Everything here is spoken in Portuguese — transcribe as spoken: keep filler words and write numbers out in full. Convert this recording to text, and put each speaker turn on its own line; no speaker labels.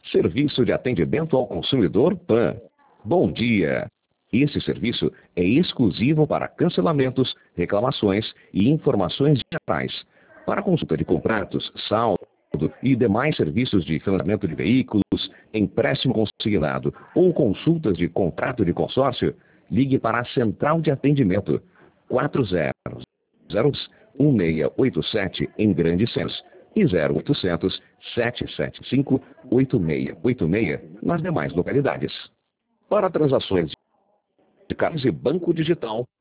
Serviço de Atendimento ao Consumidor PAN. Bom dia! Esse serviço é exclusivo para cancelamentos, reclamações e informações gerais. Para consulta de contratos, saldo e demais serviços de financiamento de veículos, empréstimo consignado ou consultas de contrato de consórcio, ligue para a Central de Atendimento quatro zero zero um seis oito sete em Grande Centros e zero oitocentos, sete sete cinco, oito seis oito seis nas demais localidades. Para transações de cartões e banco digital,